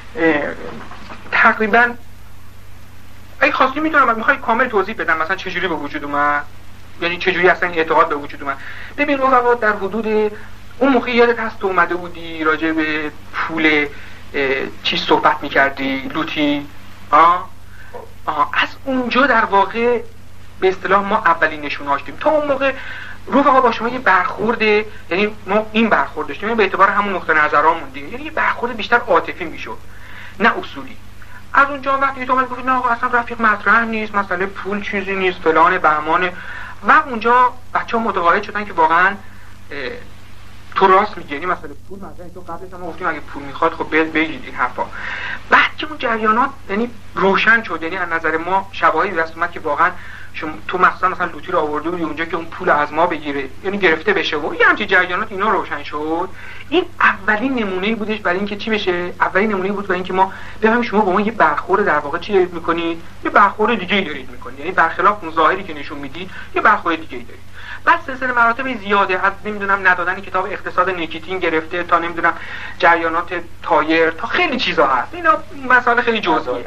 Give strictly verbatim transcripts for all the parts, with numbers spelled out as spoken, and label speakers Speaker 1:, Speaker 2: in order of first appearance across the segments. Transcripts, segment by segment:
Speaker 1: تقریبا اگه خواستی میتونم میخوای کامل توضیح بدم مثلا چجوری به وجود اومد، یعنی چجوری اصلا این اعتقاد به وجود اومد. ببین رفقا در حدود اون موقع یادت هست تو اومده بودی راجع به پول چیز صحبت میکردی، لوتی آه؟ آه. از اونجا در واقع به اصطلاح ما اولین نشونه داشتیم. تا اون موقع رفقا با شما یه برخورده، یعنی ما این برخورد داشتیم به اعتبار همون نقطه نظرامون دیگه، یعنی یه برخورد بیشتر عاطفی میشد نه اصولی. از اونجا وقتی تو اومد گفت نه آقا اصلا رفیق مطرح نیست، مسئله پول چیزی نیست فلان بهمانه، و اونجا بچه‌ها متقاعد شدن که واقعا تو راست میگی، یعنی مسئله پول مثلا تو قبلش هم گفتیم اگه پول میخواد خب بگید این حرفا. بعد که اون جریانات یعنی روشن شد، یعنی از نظر ما شواهدی دست اومد که واقعا شما تو مثلا مثلا لوتی رو آورده بودی اونجا که اون پول از ما بگیره، یعنی گرفته بشه و یه همچین جریانات اینا روشن شد. این اولین نمونه‌ای بودش برای اینکه چی بشه، اولین نمونه‌ای بود برای اینکه ما بفهمیم شما با ما یه برخورد در واقع چی دارید می‌کنید، یه برخورد دیگه‌ای دارید می‌کنید، یعنی برخلاف اون ظاهری که نشون میدید یه برخورد دیگه‌ای دارید. بعد سلسله مراتب زیاده، از نمیدونم ندادن کتاب اقتصاد نیکیتین گرفته تا نمیدونم جریانات تایر تا خیلی چیزا هست. اینا مسائل خیلی جزئیه.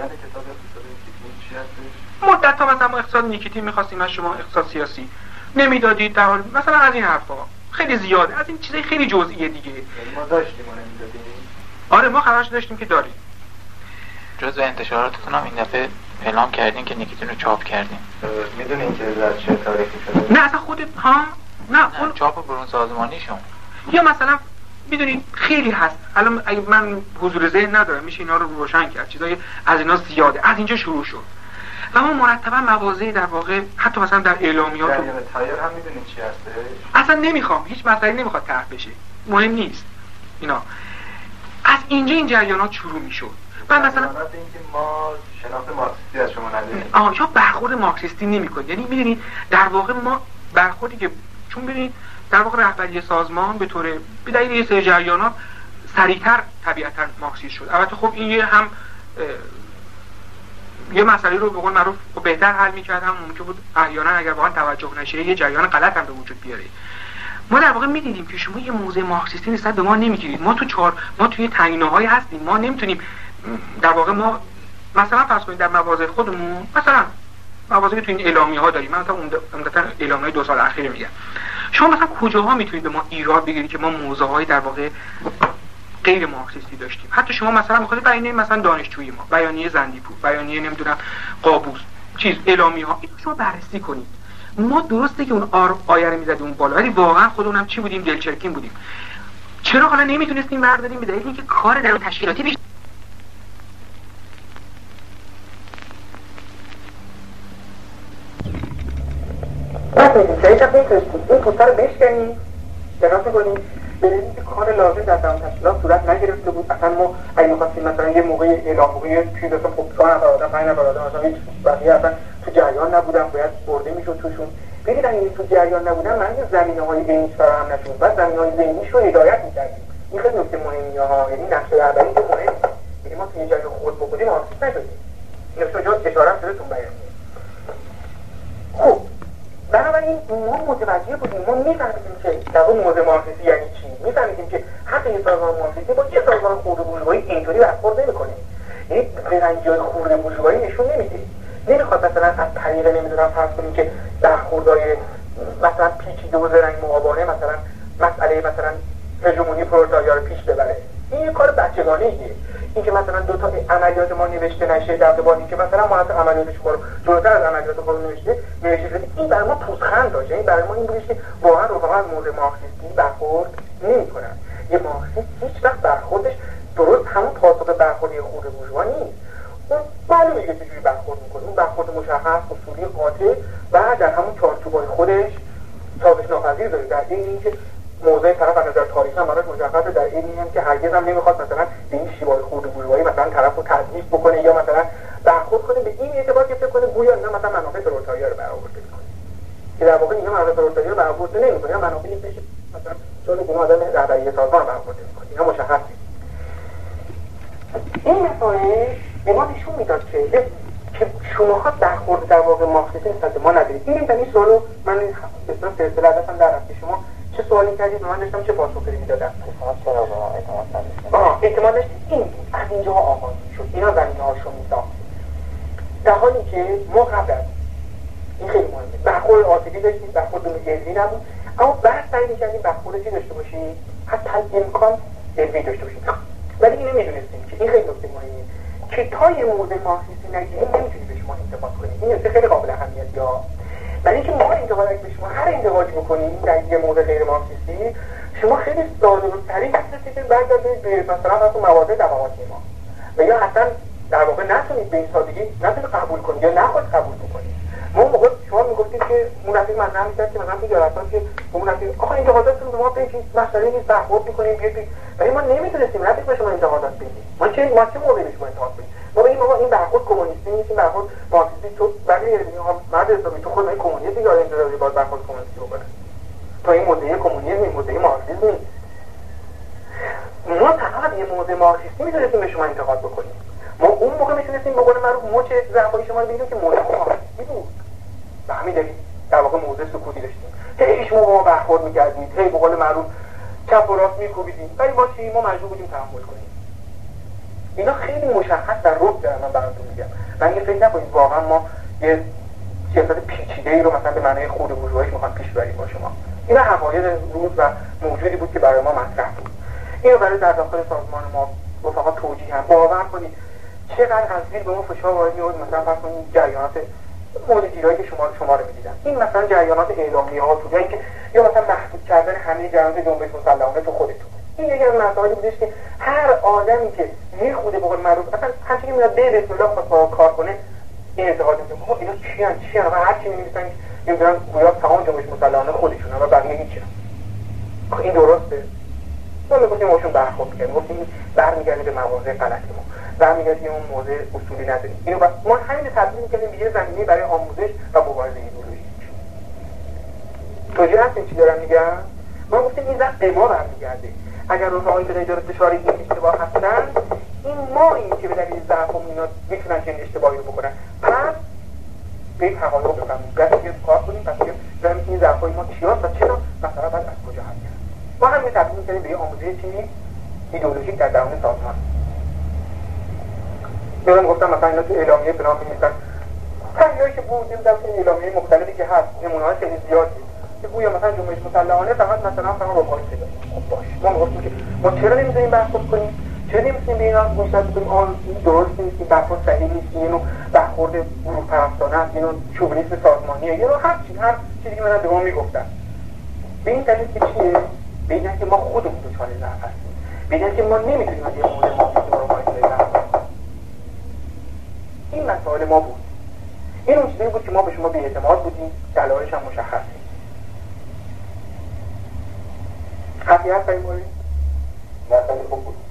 Speaker 1: مدت تا مثلا ما اقتصاد نیکیتین می‌خواستیم از شما اقتصاد سیاسی نمیدادید، در حال مثلا از این حرفا خیلی زیاده، از این چیزای خیلی جزئیه دیگه.
Speaker 2: یعنی ما داشتیم و نمیدادیم.
Speaker 1: آره ما خبرش داشتیم که داریم.
Speaker 3: جزء انتشاراتتون هم این دفعه اعلام کردین که نیکیتین رو چاپ کردین.
Speaker 2: میدونین که از چه تاریخی شده؟
Speaker 1: نه اصلا خودت ها نه, نه
Speaker 3: اون چاپ برون سازمانیشون.
Speaker 1: یا مثلا میدونین خیلی هست. الان اگه من حضور ذهن ندارم میشه اینا رو روشن کرد. چیزای از اینا زیاده. از اینجا شروع شد. و ما مرتبا مواضعی در واقع حتی مثلا در اعلامیات
Speaker 2: در تایر هم میدونین چی هستش؟
Speaker 1: اصلا نمیخوام، هیچ مسئله نمیخواد طرح بشه، مهم نیست اینا. از اینجا این جریانات شروع میشد. بعد مثلا
Speaker 2: اینکه ما شناخت مارکسیستی از شما نداریم.
Speaker 1: آها یا برخورد مارکسیستی نمیکنه، یعنی میدونید در واقع ما برخوردی که چون ببینید در واقع رهبری سازمان به طور به دلیل یه سری جریانات سریعتر طبیعتا مارکسیست شد. البته خب این یه هم یه مسئله رو به قول معروف بهتر حل می‌کرد، هم ممکن بود احیانا اگر واقعا توجه نشه یه جریان غلط هم به وجود بیاره. ما در واقع می‌دیدیم که شما یه موضوع مارکسیستی نسبت به ما نمی‌گیرید. ما تو چهار ما توی تنگناهای هستیم، ما نمیتونیم در واقع ما مثلا فرض کنید در مواضع خودمون مثلا مواضعی تو این اعلامیه‌ها داریم، من تا عمدتاً اعلامیه‌های دو سال اخیر میگم، شما مثلا کجاها میتونید به ما ایراد بگیرید که ما موضوع‌های در واقع غیر مارکسیستی داشتیم؟ حتی شما مثلا می‌خواید بیانیه مثلا دانشجویی ما، بیانیه زندیپور، بیانیه نمیدونم قابوس، چیز اعلامیه‌ها، اینو شما بررسی کنید. ما درسته که اون آر آیه رو می‌زدیم اون بالا، ولی واقعا خودمون هم چی بودیم؟ دلچرکین بودیم. چرا حالا نمیتونستیم برداریم؟ به دلیل اینکه کار در تشکیلاتی بیش
Speaker 4: نمیدونیم که ایشا میتونستیم این پوسته رو بشکنیم جناس میکنیم ببینیم که کار لازم در درون تشکیلات صورت نگرفته بود. اصلا ما اگه میخواستیم مثلا یه موقع اعلام موقعی چیز اصلا خب چهار نفر آدم پنج نفر آدم اصلا هیچ بقیه اصلا تو جریان نبودن، باید برده میشد توشون. ببینید اگه تو جریان نبودن من زمینه های ذهنیش فراهم نشد، بعد زمینه های ذهنیش رو هدایت میکردیم. این خیلی نکته مهمیه ها، یعنی نقش رهبری که مهم، یعنی ما توی جای خود بخوریم مارکسیست نشدیم. این نکته جا اشاره شدهتون بیانیه. خب بنابراین ما متوجه بودیم، ما میفهمیدیم که در واقع موضوع مارکسیستی یعنی چی، میفهمیدیم که حتی یه سازمان مارکسیستی با یه سازمان خرد بورژوایی اینطوری برخورد نمی‌کنه، یعنی فرنگی‌های خرد بورژوایی نشون نمیده. نمیخواد مثلا از طریق نمیدونم فرض کنیم که برخوردهای مثلا پیچیده و زرنگ مقابله مثلا مسئله مثلا هژمونی پرولتاریا رو پیش ببره. این یه کار بچگانه‌ایه. این که مثلا دو تا عملیات ما نوشته نشه در قبال که مثلا ما حتی عملیاتش رو جلوتر از عملیات خود نوشته نوشته این برای ما پوزخند داشت. این برای ما این بودش که واقعا رفقا از موضوع مارکسیستی برخورد نمی‌کنن. یه مارکسیست هیچ وقت برخوردش درست همون پاسخ برخوردی خود بورژوا نیست. اون معلومه که چجوری برخورد می‌کنه. اون برخورد مشخص، اصولی، قاطع و در همون چارچوب‌های خودش تابش ناپذیر داره. در این اینکه موضوع طرف از نظر تاریخی هم براش مشخصه، در این هم که هرگز هم نمیخواد مثلا به این شیوای خرد بورژوایی مثلا طرف رو تضعیف بکنه یا مثلا برخورد کنه به این اعتبار که فکر کنه گویا اینا مثلا منافع پرولتاریا رو برآورده میکنه، که در واقع اینا منافع پرولتاریا رو برآورده نمیکنه، منافع بشه مثلا چون اینا آدم رهبری سازمان برآورده میکنه. اینا مشخصه. این مسائل به ما نشون میداد که که شماها برخورد در واقع مارکسیستی نسبت به ما ندارید. این این سوالو من به اصطلاح سلسله ازشون در رفت. شما چه سوالی کردید من داشتم چه پاسخی میدادم؟
Speaker 2: چرا با اعتماد نداشتم؟
Speaker 4: آها احتمال داشت این بود، از اینجا آغاز شد، اینا زمینه هاشو میساخت، در حالی که ما قبل از این خیلی مهمه برخورد عاطفی داشتیم، برخورد علمی نبود، اما بعد سعی می‌کردیم برخورد چی داشته باشیم، حتی امکان علمی داشته باشیم، ولی اینو میدونستیم که این خیلی نکته مهمه که تا یه موضوع مارکسیستی نگیریم نمیتونیم به شما انتقاد کنیم. این نکته خیلی قابل اهمیته ها. ولی اینکه ما انتقاد به شما هر انتقادی بکنیم در یه موضوع غیر مارکسیستی، شما خیلی ساده و سریع هستید که برگردید به مثلا واسه مواد دواماتی ما و یا اصلا در واقع نتونید به این سادگی نتونید قبول کنید یا نخواهید قبول بکنید. ما موقع شما میگفتید که منافق مطرح می‌کرد که مثلا تو جلسات که منافق آخه انتقاداتتون به ما بگید، مسئله نیست برخورد می‌کنیم بیاید، ولی ما نمی‌دونستیم رابطه به شما انتقادات بدیم. ما چه ما چه موقعی به شما انتقاد بدیم؟ ما بگیم آقا این برخورد کمونیستی نیست، این برخورد مارکسیستی، تو ولی مرد حسابی تو خود این کمونیستی یا انتقادی باید برخورد کمونیستی بکنه. تو این مدعی کمونیسم این مدعی مارکسیسم نیست. ما فقط یه موضوع مارکسیستی می‌تونستیم به شما انتقاد بکنیم. ما اون موقع می‌تونستیم به قول معروف مچ ضعفای شما رو بگیم که موضوع مارکسیستی بود. به همین دلیل در واقع موضوع سکوتی داشتیم. هی شما با ما برخورد می‌کردید، هی به قول معروف چپ و راست می‌کوبیدید. ولی ما چی؟ ما مجبور بودیم تحمل کنیم. اینا خیلی مشخص در رد دارن، من براتون میگم. من یه فکر نکنید واقعا ما یه سیاست پیچیده‌ای رو مثلا به معنای خود بورژوایی می‌خوام پیش ببریم با شما. اینا حقایق روز و موجودی بود که برای ما مطرح بود. اینو برای در داخل سازمان ما رفقا توجیه هم باور کنید چقدر از زیر به ما فشار وارد می‌شد. مثلا فرض کنید جریانات مدیریتی که شما شما رو می‌دیدن، این مثلا جریانات اعلامیه‌ها تو که یا مثلا محدود کردن همه جریانات جنبش مسلحانه تو خودتون، این یکی از مسائلی بودش که هر آدمی که میخوده به قول معروف اصلا همچین که میاد به بسم الله با کار کنه این اعتقاد میکنه خب اینا چی ان چی ان و هر چی می‌نویسن نمیدونن گویا تمام جنبش مسلحانه خودشونه و بقیه هیچ. این درسته؟ ما میگفتیم باشون برخورد کنیم، گفتیم برمیگرده به مواضع غلط ما، برمیگرده اون موضع اصولی نداریم. اینو با... ما همین تبدیل می‌کنیم به یه زمینه برای آموزش و مبارزه ایدئولوژیک. توجیه هستین چی دارم میگم؟ ما گفتیم این زمین به ما برمیگرده. اگر رفقای به غیر اشاره این اشتباه هستن، این ما این که به دلیل ضعف و اینا میتونن چنین اشتباهی رو بکنن. پس به این حقایق رو بفهمیم، پس یه کار کنیم، پس ببینیم این ضعف‌های ما چیاست و چرا مثلا بعد از کجا حل کنیم. ما هم یه تبدیل می‌کنیم به یه آموزش چی ایدئولوژیک در درون سازمان. من گفتم مثلا اینا تو اعلامیه بنا می‌نویسن. تغییری که بود دیدم که اعلامیه مختلفی که هست، نمونه‌های خیلی زیادی که گویا مثلا جنبش مسلحانه فقط مثلا فقط با پای صدا. خب باشه. ما می‌گفتیم که ما چرا نمی‌ذاریم برخورد کنیم؟ چرا نمی‌تونیم به اینا گوشزد کنیم؟ آن درست نیست، این برخورد صحیح نیست، اینو برخورد گروه پرستانه است، اینو شوونیسم سازمانیه، اینو هر چیز هر چیزی که من به ما میگفتن. به این دلیل که چیه؟ به این که ما خودمون دچار ضعف هستیم. به این که ما نمی‌تونیم از یه موضوع مارکسیسم رو مقایسه کنیم. این مسائل ما بود. این اون چیزی بود که ما به شما بی‌اعتماد بودیم، دلایلش هم مشخصه. حرفی هست این مورد؟
Speaker 2: مثلا خوب بود.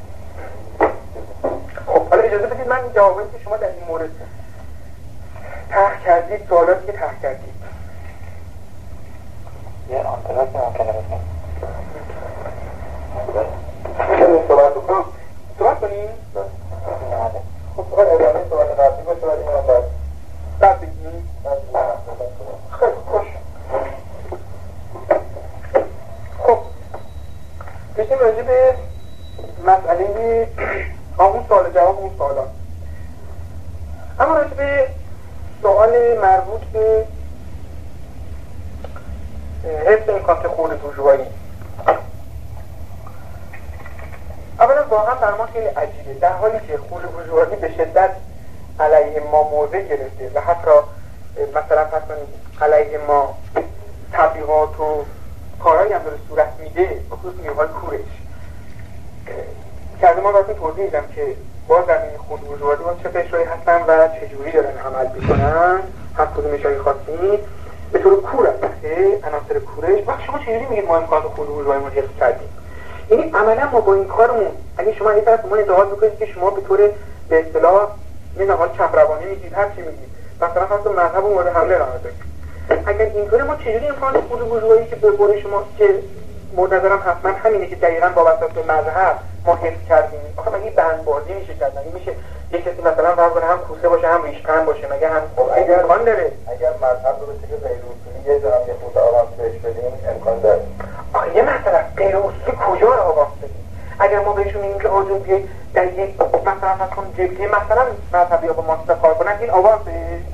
Speaker 4: خب حالا اجازه بدید من این جوابایی که شما در این مورد طرح کردید، سوالاتی که طرح کردید
Speaker 3: یه آنتراسی ممکنه بکنیم
Speaker 2: می‌تونیم صحبت بکنیم؟
Speaker 4: صحبت کنیم؟
Speaker 2: خب فقط ادامه صحبت قبلی باشه ولی من باید
Speaker 4: بعد بگیم؟ خیلی خوش. خب بشیم راجع به مسئله اون سوال جواب اون سوالات. اما راجع به سوال مربوط به حفظ این کانت خود بورژوایی، اولا واقعا بر ما خیلی عجیبه در حالی که خود بورژوایی به شدت علیه ما موضع گرفته و حتی مثلا پس علیه ما تبلیغات و کارهایی هم داره صورت میده، بخصوص نیروهای کورش که از ما براتون توضیح میدم که باز در این خود بورژوایی ما چه قشرهایی هستن و چجوری دارن عمل میکنن، هر کدومش هایی خواستین به طور کور هست عناصر کورش. وقت شما چجوری میگید ما امکانات خود بورژوایی ما حفظ کردیم؟ یعنی عملا ما با این کارمون اگه شما این طرف ما انتقاد بکنید که شما به طور به اصطلاح یه نهاد چپ روانی میگید، هر چی میگید، مثلا خاص مذهب و مورد حمله قرار دادید، اگر اینطوری ما چجوری امکان خود بورژوایی که به قول شما که مورد نظرم حتما همینه که دقیقاً وابسته به مذهب ما حفظ کردیم، آخه مگه بندبازی میشه کرد؟ مگه میشه یک کسی مثلا فرض کنه هم کوسه باشه هم ریشپن باشه؟ مگه هم
Speaker 2: اگر
Speaker 4: امکان داره؟
Speaker 2: اگر مذهب رو به شکل غیر اصولی یه جا هم یه خود آوانس بهش بدیم امکان داره.
Speaker 4: آخه یه مسئله غیر اصولی کجا رو آوانس بدیم؟ اگر ما بهشون این که آجون بیای در یک مثلا فرض کن جبهه مثلا مذهبی ها با مارکسیسم کار کنن، این آوانسه؟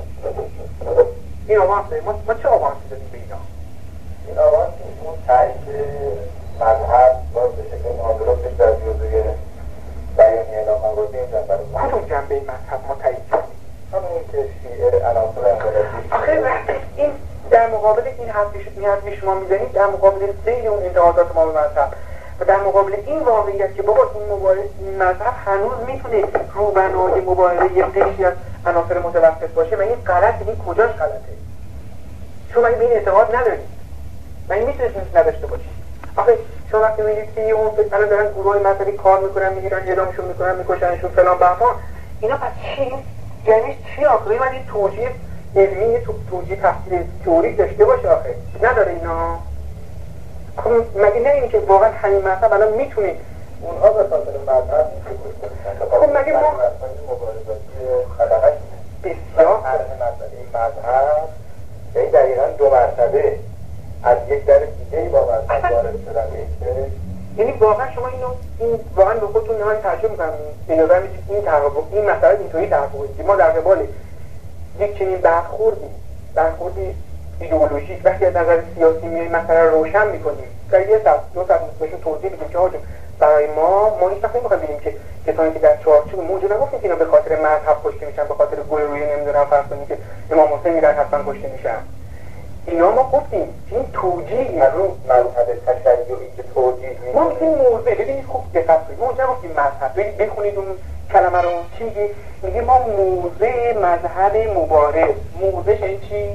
Speaker 4: این آوانسه؟ ما, ما چه آوانسی داریم به اینا؟
Speaker 2: این آوانسی اون تایید مذهب باز به شکل نادرستش در جزوی بیانیه اعلام مبادی این جنبه رو
Speaker 4: کدوم جنبه مذهب ما تایید کردیم؟
Speaker 2: همون که شیعه عناصر انقلابی
Speaker 4: آخه وقتی این در مقابل این حرفی شما میزنید، در مقابل سیل اون انتقادات ما به مذهب و در مقابل این واقعیت که بابا این مبارز این مذهب هنوز میتونه روبنای مبارزه یه قشری از عناصر متوسط باشه، من این غلط این کجاش غلطه؟ شما مگه به این اعتقاد ندارید؟ من این میتونید نداشته باشید. آخه شما وقتی میگید که اون الان دارن گروه مذهبی کار میکنن، میگیرن اعدامشون میکنن، میکشنشون فلان بهمان، اینا پس چی؟ یعنی چی آخه؟ من این توجیه علمی تو توجیه تحصیل تئوریک داشته باشه آخه نداره اینا. خب مگه نه این که واقعا همین مذهب الان میتونه
Speaker 2: اونها به خاطر مذهب
Speaker 4: خب مگه ما
Speaker 2: مبارزاتی خلقش
Speaker 4: بسیار
Speaker 2: این مذهب یعنی دقیقا دو مرتبه از یک در دیگه با مذهب وارد شدن میشه.
Speaker 4: یعنی واقعا شما اینو این واقعا به خودتون نهایی ترجمه میکنم به نظر میسید این تحقق این مسئله اینطوری تحقق که ما در قبال یک چنین برخوردی برخوردی ایدئولوژیک وقتی از نظر سیاسی میای مسئله رو روشن میکنیم در یه ساعت دو ساعت بهشون توضیح بدیم که آجون برای ما ما هیچ وقت نمیخوایم ببینیم که کسانی که در چارچوب موجود نگفتیم که اینا به خاطر مذهب کشته میشن، به خاطر گل روی نمیدونم فرض کنیم که امام حسین میرن حتما کشته میشن. اینا ما گفتیم این توجیه
Speaker 2: رو مذهب تشیعی که توجیه
Speaker 4: ما میگیم موضع. ببینید خوب دقت کنید، ما اونجا گفتیم مذهب، بخونید اون کلمه رو چی میگه؟ میگه ما موضع مذهب مبارز. موضعش این چی؟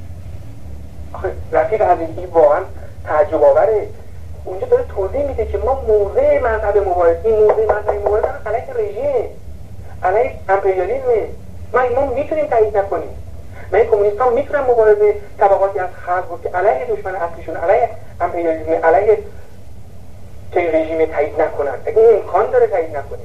Speaker 4: آخه رفیق عزیزی واقعا تعجب آوره، اونجا داره توضیح میده که ما موضع مذهب مبارز، این موضع مذهب مبارز علیه رژیم، علیه امپریالیسم، ما ما میتونیم تایید نکنیم. من کمونیست ها میتونن مبارزه طبقاتی از خلق رو که علیه دشمن اصلیشون علیه امپریالیسم علیه چه رژیم تایید نکنن، اگه این امکان داره تایید نکنیم.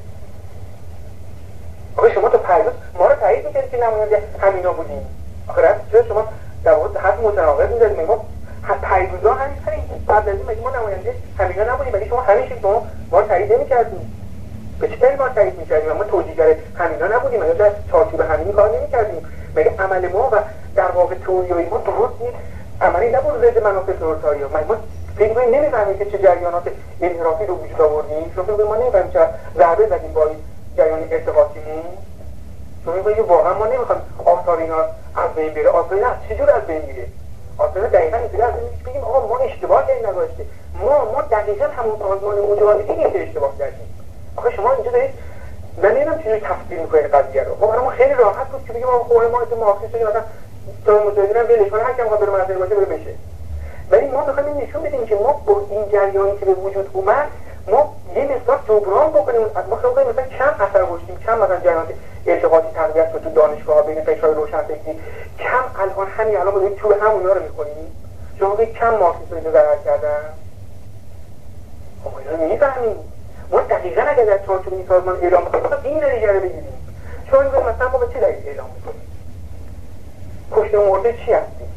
Speaker 4: آخه شما تو پریروز ما رو تایید میکردید که نماینده همینا بودیم. آخه رفت چرا شما در واقع حرف متناقض میزدید؟ ما پریروزا همین قبل از این مگه ما نماینده همینا نبودیم؟ مگه شما همیشه شما ما رو تایید نمیکردیم؟ به چه دلیل ما رو تایید میکردیم؟ ما توجیهگر همینا نبودیم؟ مگه در چارچوب همین کار نمیکردیم؟ مگه عمل ما و در واقع تئوری ما درست نیست؟ عملی نبود ضد منافع پرولتاریا. مگه ما فکر کنید نمیفهمیم که چه جریانات انحرافی رو وجود آوردیم؟ شما فکر ما نمیفهمیم چه ضربه زدیم با این جریان ارتباطیمون؟ شما میگید واقعا ما نمیخوایم آثار اینا از بین بره. آثار اینا چجور از بین میره؟ آثار دقیقاً اینطوری از بین میره بگیم آقا ما اشتباه کردیم نگذاشته. ما ما دقیقاً همون سازمان مجاهدین که اشتباه کردیم. آخه شما اینجا دارید من نمیدونم چجوری تفسیر میکنید قضیه رو. ما برامون خیلی راحت بود که بگیم آقا خب ما تو مارکسیسم شدیم مثلا تو مجاهدین هم ولش کنه، هر کی میخواد بره مناظره باشه بره بشه. ولی ما میخوایم نشون بدیم که ما با این جریانی که به وجود اومد ما یه مقدار جبران بکنیم. ما خیلی مثلا کم اثر گذاشتیم، کم مثلا جریانات ارتباطی تقویت شد تو دانشگاه‌ها بین فکرهای روشنفکری، کم الان همین الان ما داریم چوب همونا رو می‌خوریم. شما به کم مارکسیسم رو ضرر کردن. خب اینو می‌فهمیم. ما دقیقاً اگر در چارچوب این سازمان اعلام کنیم مثلا این نتیجه رو بگیریم. چون مثلا ما به چه دلیل اعلام می‌کنیم؟ کشته مرده چی هستیم؟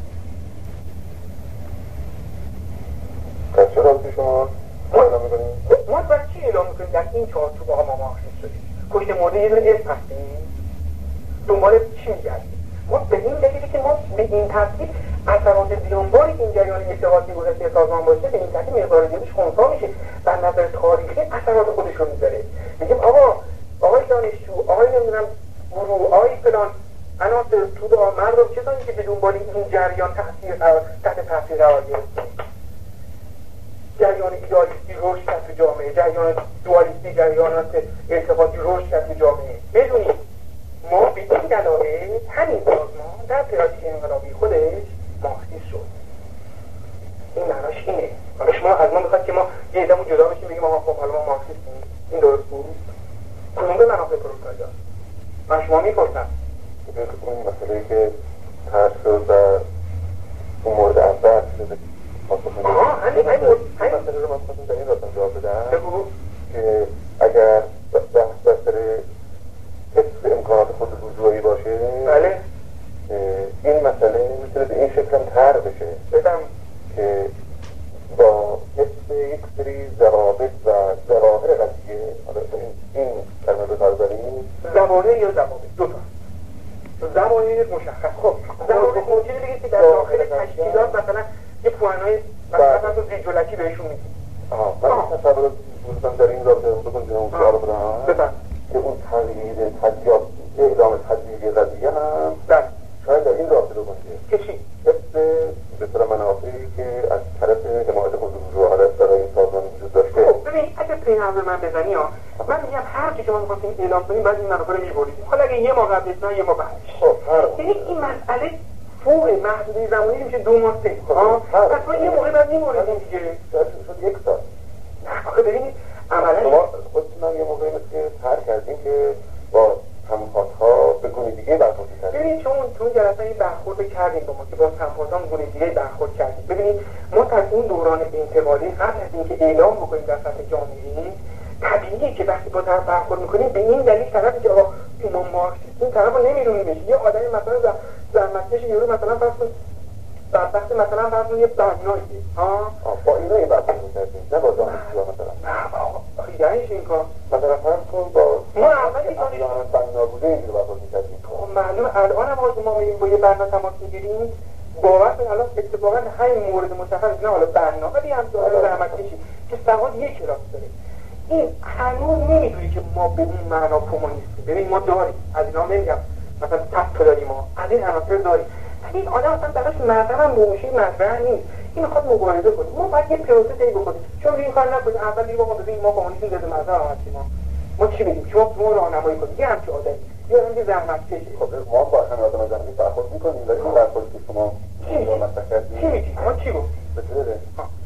Speaker 2: پس چرا شما اعلام می‌کنید؟
Speaker 4: ما برای چی اعلام می‌کنیم در این چارچوب ها ما مارکسیست شدیم؟ کشته مرده یه دونه اسم هستیم؟ دنبال چی می‌گردیم؟ ما به این دلیلی که ما به این ترتیب اثرات بیانباری که این جریان ارتباطی گذشته سازمان باشه به این ترتیب مقدار زیادیش خنثی میشه و نظر تاریخی اثرات خودش رو میذاره. میگیم آقا آقای دانشجو، آقای نمیدونم گروه، آقای فلان عناصر توده ها مردم کسانی که به دنبال این جریان تاثیر قرار تحت تاثیر قرار گرفتن، جریان ایدئالیستی رشد کرد تو جامعه، جریان دوالیستی جریانات ارتباطی رشد کرد تو جامعه. بدونید ما به این دلایل همین سازمان در پراتیک انقلابی خودش مارکسیست شد. این معناش اینه. حالا شما از ما میخواد که ما یه عده‌مون جدا بشیم بگیم آقا خب حالا ما مارکسیستیم. این درست بود؟ کدوم به منافع پرولتاریا؟ من شما میپرسم.
Speaker 2: اون مسئله‌ای که طرح شد و اون مورد اول شده
Speaker 4: آها همین همین
Speaker 2: همین مسئله رو من خواستم در این راستم جواب بدم که اگر بحث بسر حفظ امکانات خود رجوعی باشه
Speaker 4: بله
Speaker 2: این مسئله میتونه به این شکل هم طرح بشه
Speaker 4: بدم
Speaker 2: که با حفظ یک سری ضوابط و ظواهر قضیه
Speaker 4: ظواهر یا ضوابط دو تا ظواهر مشخص. خب ضوابط ممکنه بگید که در داخل تشکیلات مثلا یه پوانای مثلا تو زیجولکی بهشون میگید.
Speaker 2: آها من تصور دوستان در این رابطه بگم جناب سوال بدم که اون تغییر تجزیات اعلام تجزیه قضیه هم
Speaker 4: بله
Speaker 2: شاید در این رابطه رو باشه
Speaker 4: که چی؟
Speaker 2: حفظ به طور منافعی که از طرف حمایت حضور رعایت برای این سازمان وجود داشته.
Speaker 4: خب ببین اگه پیغام من بزنی ها من میگم هر چی که ما می‌خواستیم اعلام کنیم بعد این منافع رو می‌برید. حالا اگه یه ما قبلش نه یه ما بعدش.
Speaker 2: خب هر
Speaker 4: یعنی این مسئله فوق محدوده زمانی میشه دو ماه سه. ها پس ما یه موقع بعد می‌بریم دیگه.
Speaker 2: شد یک سال.
Speaker 4: آخه ببینید عملاً
Speaker 2: شما خودتون یه موقعی مثل هر کردیم که با همکارها به گونه دیگه برخورد کردیم.
Speaker 4: ببینید چون تو جلسه این برخورد کردیم با ما که با همکاران گونه دیگه برخورد کردیم. ببینید ما در اون دوران انتقالی قبل از اینکه اعلام بکنیم در سطح جامعه طبیعیه که وقتی با طرف برخورد میکنیم به این دلیل طرفی که آقا ایمان مارکسیست این طرف رو نمیدونیمش یه آدمی مثلا زحمتکش یورو مثلا فرض کن بدبخت مثلا فرض کن یه بناییه ها
Speaker 2: با اینا این برخورد می‌کردیم نه با دانشجوها مثلا.
Speaker 4: نه آقا یعنی این کار
Speaker 2: مثلا فرض کن با
Speaker 4: ما اولی کاری
Speaker 2: بنا بوده اینجوری برخورد می‌کردیم.
Speaker 4: خب معلومه الان هم ما میگیم با یه بنا تماس میگیریم باور کن الان اتفاقا همین مورد مشخص نه حالا بنا ولی هم داره زحمتکشی که سواد یک کلاس داره این هنوز نمیدونی که ما به این معنا کمونیستیم. ببین ما داریم از اینا نمیگم مثلا تپ داریم ما از این عناصر داریم ولی این آدم اصلا براش مطرح موشی مطرح نیست این میخواد مبارزه کنه ما باید یه پروسه طی بکنیم چون این کار نکنیم اول دیگه ما ببین ما کمونیسم ضد مذهب هستیم ما ما چی میگیم شما ما راهنمایی کنید یه همچین آدمی یا اینکه زحمت کشه.
Speaker 2: خب ما با هم آدم زمینی برخورد میکنیم ولی اون برخوردی که شما
Speaker 4: چی میگی؟ چی میگی؟ ما چی گفت؟
Speaker 2: بسیاره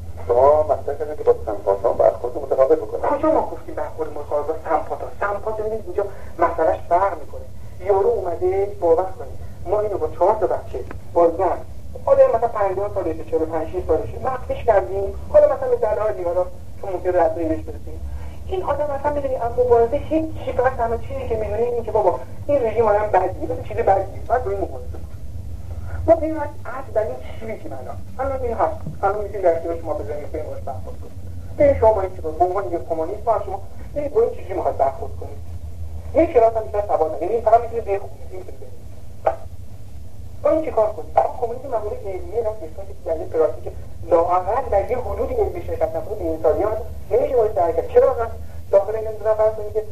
Speaker 2: شما مطرح کردید که با سمپاتان برخورد متفاوت بکنید.
Speaker 4: کجا ما گفتیم برخورد متفاوت با سمپاتان؟ سمپات ببینید اینجا مسئلهش فرق میکنه. یارو اومده باور کنید ما اینو با چهار تا بچه با زن آدم مثلا پنجاه سالشه چهل و پنج شصت سالشه وقتش کردیم حالا مثلا به دلایلی حالا چون ممکن رسمی بهش برسیم این آدم مثلا میدونی اما مبارزه هیچ چی فقط همه چیزی که میدونی این که بابا این رژیم آدم بدیه بس چیز بدیه بعد روی مبارزه ما ببینیم از در این چی میگیم الان الان این هست الان میگیم در اختیار شما بزنید که این باش برخورد کنید ببین شما با این چیکار به عنوان یک کمونیست با شما ببین با این چیزی میخواد برخورد کنید یک کلاس هم بیشتر سواد نداره یعنی فقط میتونه بخونید نمیتونه با این چیکار کنید اما کمونیسم مقوله علمیه نه کسانی که در پراتیک لااقل در یه حدودی علمی شرکت نکنه به انسانیات نمیشه باید حرکت چرا واقعا داخل این نمیدونم فرض کنید که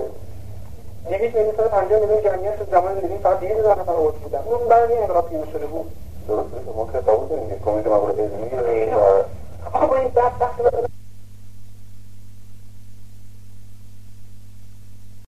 Speaker 4: دویست میلیون سال پنجاه میلیون جمعیت شد زمان لیدین فقط دویست هزار نفر عضو بودن اون بعد این انقلاب پیروز شده بود.
Speaker 2: درسته شما که قبول دارید که کمیته مقوله علمیه و
Speaker 4: آقا با این بحث بحث